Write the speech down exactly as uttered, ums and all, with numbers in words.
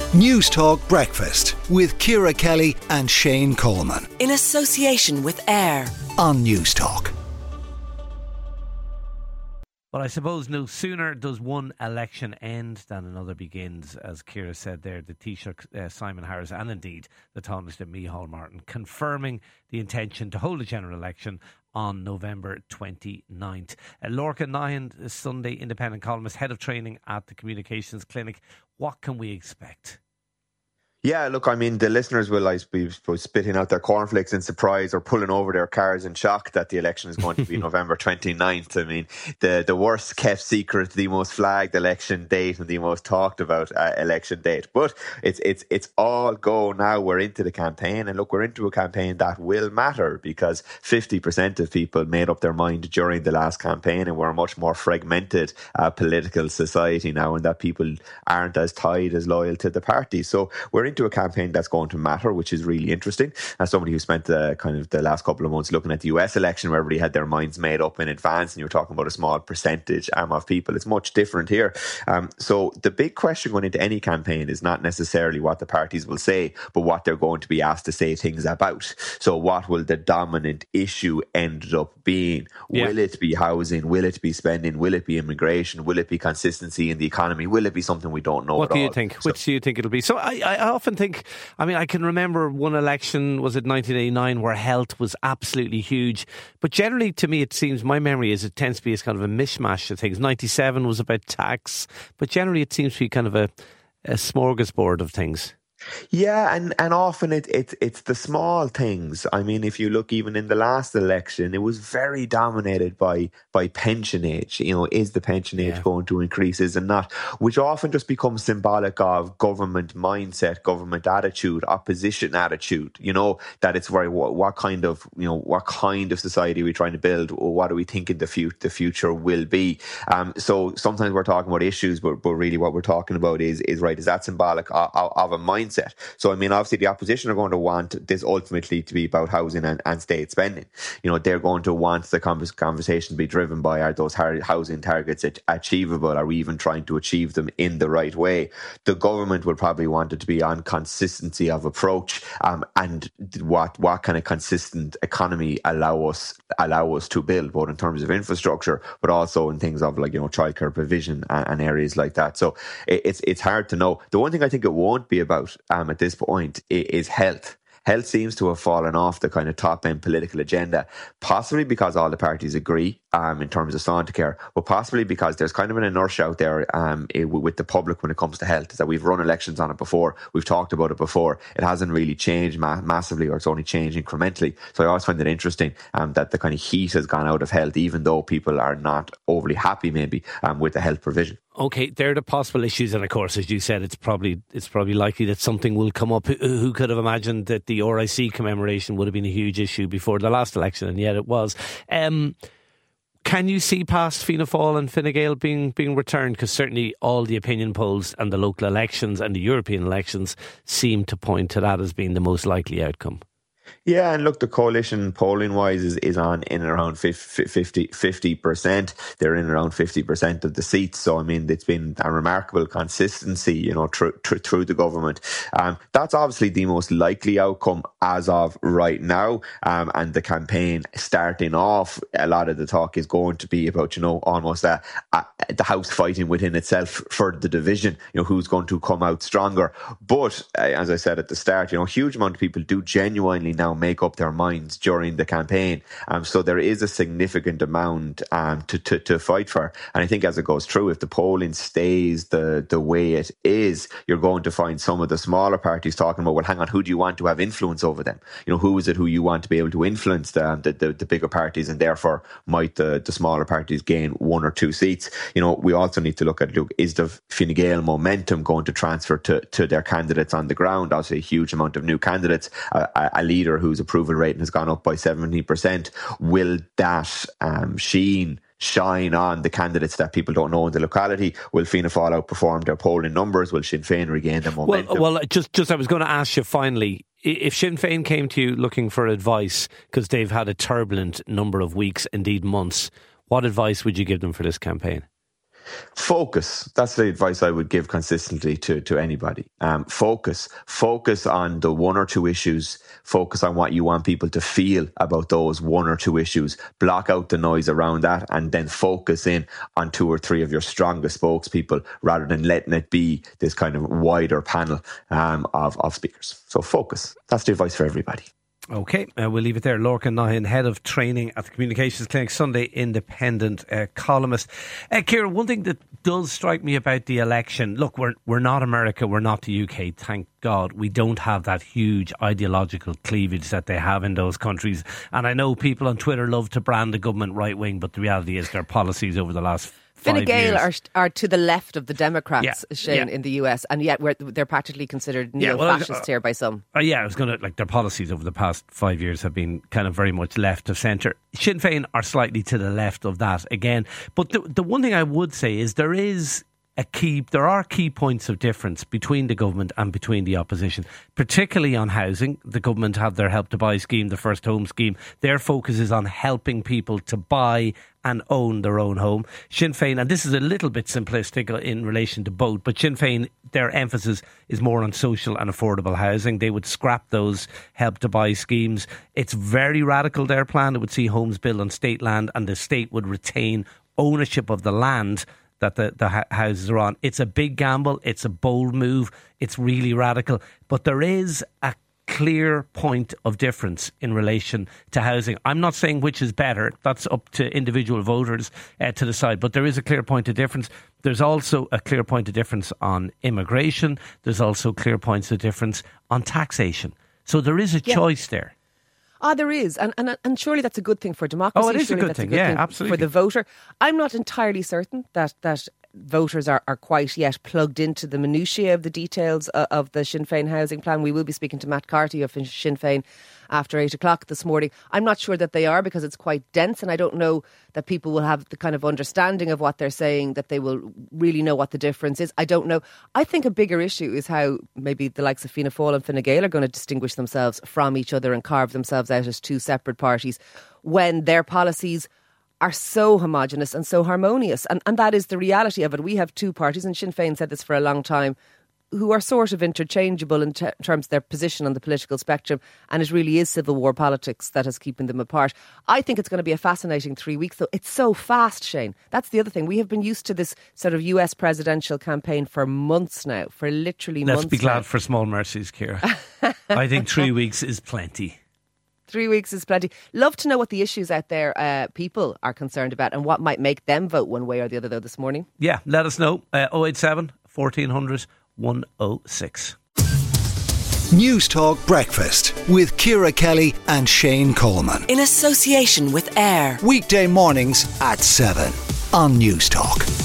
News Talk Breakfast with Ciara Kelly and Shane Coleman. In association with AIR on News Talk. Well, I suppose no sooner does one election end than another begins, as Ciara said there. The Taoiseach, uh, Simon Harris, and indeed the Tánaiste Micheál Martin, confirming the intention to hold a general election on November twenty-ninth. Uh, Lorca Nyhan, Sunday Independent columnist, head of training at the Communications Clinic. What can we expect? Yeah, look, I mean, the listeners will, I suppose, spitting out their cornflakes in surprise or pulling over their cars in shock that the election is going to be November twenty-ninth. I mean, the, the worst kept secret, the most flagged election date and the most talked about uh, election date. But it's it's it's all go now. We're into the campaign, and look, we're into a campaign that will matter because fifty percent of people made up their mind during the last campaign, and we're a much more fragmented uh, political society now, and that people aren't as tied, as loyal to the party. So we're into a campaign that's going to matter, which is really interesting. As somebody who spent the kind of the last couple of months looking at the U S election, where everybody had their minds made up in advance, and you're talking about a small percentage um, of people, it's much different here. Um, so the big question going into any campaign is not necessarily what the parties will say, but what they're going to be asked to say things about. So what will the dominant issue end up being? Yeah. Will it be housing? Will it be spending? Will it be immigration? Will it be consistency in the economy? Will it be something we don't know What at do you all? think? So, Which do you think it'll be? So I, I often think, I mean, I can remember one election, was it nineteen eighty-nine, where health was absolutely huge. But generally, to me, it seems, my memory is it tends to be as kind of a mishmash of things. ninety-seven was about tax, but generally it seems to be kind of a, a smorgasbord of things. Yeah, and, and often it, it, it's the small things. I mean, if you look even in the last election, it was very dominated by by pension age. You know, is the pension age yeah. going to increase, is it not? Which often just becomes symbolic of government mindset, government attitude, opposition attitude. You know, that it's very, what, what kind of, you know, what kind of society are we trying to build, or what do we think in the, fu- the future will be? Um, so sometimes we're talking about issues, but, but really what we're talking about is, is right, is that symbolic of, of a mindset? Set. So, I mean, obviously the opposition are going to want this ultimately to be about housing and, and state spending. You know, they're going to want the conversation to be driven by, are those housing targets achievable? Are we even trying to achieve them in the right way? The government will probably want it to be on consistency of approach um, and what what kind of consistent economy allow us allow us to build, both in terms of infrastructure, but also in things of, like, you know, childcare provision and, and areas like that. So it, it's it's hard to know. The one thing I think it won't be about Um, at this point is health. Health seems to have fallen off the kind of top-end political agenda, possibly because all the parties agree um, in terms of Santacare, but possibly because there's kind of an inertia out there um, with the public when it comes to health, that we've run elections on it before, we've talked about it before, it hasn't really changed ma- massively, or it's only changed incrementally. So I always find it interesting um, that the kind of heat has gone out of health, even though people are not overly happy maybe um, with the health provision. Okay, they're the possible issues, and of course, as you said, it's probably it's probably likely that something will come up. Who, who could have imagined that the R I C commemoration would have been a huge issue before the last election, and yet it was. Um, can you see past Fianna Fáil and Fine Gael being being returned? Because certainly all the opinion polls and the local elections and the European elections seem to point to that as being the most likely outcome. Yeah, and look, the coalition polling wise is, is on in around fifty percent. They're in around fifty percent of the seats. So, I mean, it's been a remarkable consistency, you know, through, through, through the government. Um, that's obviously the most likely outcome as of right now. Um, and the campaign starting off, a lot of the talk is going to be about, you know, almost a, a, the house fighting within itself for the division, you know, who's going to come out stronger. But uh, as I said at the start, you know, a huge amount of people do genuinely now make up their minds during the campaign. Um, so there is a significant amount um, to, to, to fight for. And I think as it goes through, if the polling stays the, the way it is, you're going to find some of the smaller parties talking about, well, hang on, who do you want to have influence over them? You know, who is it who you want to be able to influence the, the, the, the bigger parties, and therefore might the, the smaller parties gain one or two seats? You know, we also need to look at, look, is the Fine Gael momentum going to transfer to, to their candidates on the ground? Obviously a huge amount of new candidates, a, a leader whose approval rating has gone up by seventy percent. Will that um, sheen shine on the candidates that people don't know in the locality? Will Fianna Fáil outperform their polling numbers? Will Sinn Féin regain their momentum? Well, well just, just I was going to ask you finally, if Sinn Féin came to you looking for advice, because they've had a turbulent number of weeks, indeed months, what advice would you give them for this campaign? Focus. That's the advice I would give consistently to, to anybody. Um, focus. Focus on the one or two issues. Focus on what you want people to feel about those one or two issues. Block out the noise around that and then focus in on two or three of your strongest spokespeople rather than letting it be this kind of wider panel um, of, of speakers. So focus. That's the advice for everybody. OK, uh, we'll leave it there. Lorcan Nahin, Head of Training at the Communications Clinic, Sunday Independent uh, columnist. Uh, Ciara, one thing that does strike me about the election, look, we're we're not America, we're not the U K, thank God. We don't have that huge ideological cleavage that they have in those countries. And I know people on Twitter love to brand the government right-wing, but the reality is their policies over the last Fine Gael are, are to the left of the Democrats, yeah, Shane, yeah. in the U S, and yet we're, they're practically considered neo-fascist yeah, well, uh, here by some. Uh, yeah, I was going to, like, their policies over the past five years have been kind of very much left of centre. Sinn Féin are slightly to the left of that again. But the, the one thing I would say is there is a key, there are key points of difference between the government and between the opposition, particularly on housing. The government have their Help to Buy scheme, the First Home scheme. Their focus is on helping people to buy and own their own home. Sinn Féin, and this is a little bit simplistic in relation to both, but Sinn Féin, their emphasis is more on social and affordable housing. They would scrap those Help to Buy schemes. It's very radical, their plan. It would see homes built on state land and the state would retain ownership of the land that the, the houses are on. It's a big gamble. It's a bold move. It's really radical. But there is a clear point of difference in relation to housing. I'm not saying which is better. That's up to individual voters uh, to decide. But there is a clear point of difference. There's also a clear point of difference on immigration. There's also clear points of difference on taxation. So there is a yeah. choice there. Ah, there is. And, and and surely that's a good thing for democracy. Oh, it is surely a good that's thing. A good yeah, thing absolutely. For the voter. I'm not entirely certain that, that voters are, are quite yet plugged into the minutiae of the details of, of the Sinn Féin housing plan. We will be speaking to Matt Carty of Sinn Féin after eight o'clock this morning. I'm not sure that they are, because it's quite dense, and I don't know that people will have the kind of understanding of what they're saying, that they will really know what the difference is. I don't know. I think a bigger issue is how maybe the likes of Fianna Fáil and Fine Gael are going to distinguish themselves from each other and carve themselves out as two separate parties when their policies are so homogenous and so harmonious. And, and that is the reality of it. We have two parties, and Sinn Féin said this for a long time, who are sort of interchangeable in ter- terms of their position on the political spectrum, and it really is civil war politics that is keeping them apart. I think it's going to be a fascinating three weeks, though. It's so fast, Shane. That's the other thing. We have been used to this sort of U S presidential campaign for months now, for literally Let's months Let's be glad now. for small mercies, Ciara. I think three weeks is plenty. Three weeks is plenty. Love to know what the issues out there uh, people are concerned about and what might make them vote one way or the other, though, this morning. Yeah, let us know. Uh, oh eight seven, fourteen hundred, one oh six. News Talk Breakfast with Ciara Kelly and Shane Coleman. In association with AIR. Weekday mornings at seven on News Talk.